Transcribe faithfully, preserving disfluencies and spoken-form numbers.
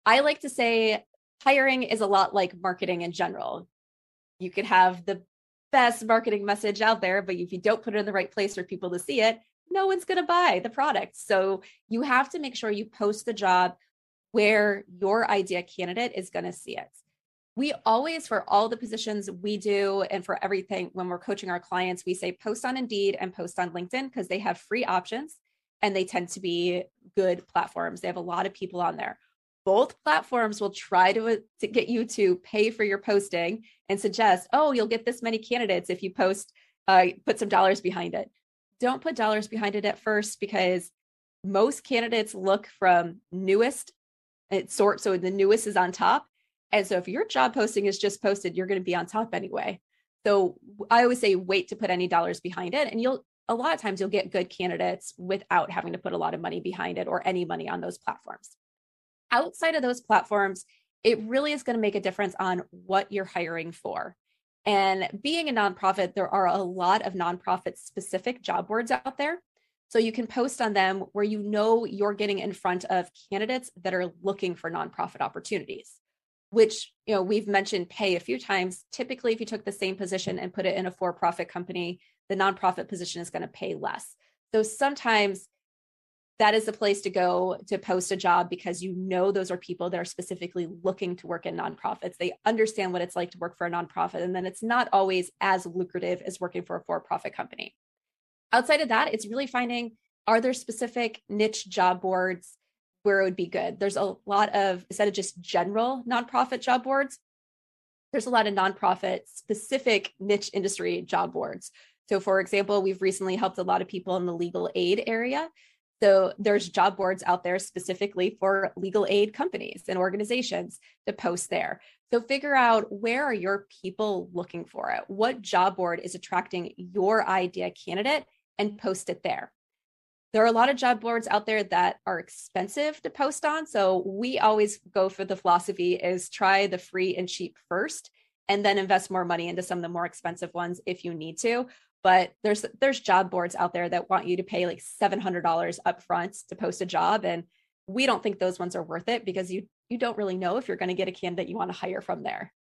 I like to say hiring is a lot like marketing in general. You could have the best marketing message out there, but if you don't put it in the right place for people to see it, no one's going to buy the product. So you have to make sure you post the job where your idea candidate is going to see it. We always, for all the positions we do and for everything, when we're coaching our clients, we say post on Indeed and post on LinkedIn because they have free options and they tend to be good platforms. They have a lot of people on there. Both platforms will try to, to get you to pay for your posting and suggest, oh, you'll get this many candidates if you post, uh, put some dollars behind it. Don't put dollars behind it at first because most candidates look from newest, it sort so the newest is on top. And so if your job posting is just posted, you're going to be on top anyway. So I always say wait to put any dollars behind it. And you'll, a lot of times you'll get good candidates without having to put a lot of money behind it or any money on those platforms. Outside of those platforms, it really is going to make a difference on what you're hiring for. And being a nonprofit, there are a lot of nonprofit specific job boards out there. So you can post on them where you know you're getting in front of candidates that are looking for nonprofit opportunities, which, you know, we've mentioned pay a few times. Typically, if you took the same position and put it in a for-profit company, the nonprofit position is going to pay less. So sometimes that is the place to go to post a job because you know those are people that are specifically looking to work in nonprofits. They understand what it's like to work for a nonprofit, and then it's not always as lucrative as working for a for-profit company. Outside of that, it's really finding, are there specific niche job boards where it would be good? There's a lot of, instead of just general nonprofit job boards, there's a lot of nonprofit specific niche industry job boards. So for example, we've recently helped a lot of people in the legal aid area. So there's job boards out there specifically for legal aid companies and organizations to post there. So figure out, where are your people looking for it? What job board is attracting your idea candidate, and post it there. There are a lot of job boards out there that are expensive to post on. So we always go for the philosophy is try the free and cheap first, and then invest more money into some of the more expensive ones if you need to. But there's there's job boards out there that want you to pay like seven hundred dollars up front to post a job. And we don't think those ones are worth it because you you don't really know if you're going to get a candidate you want to hire from there.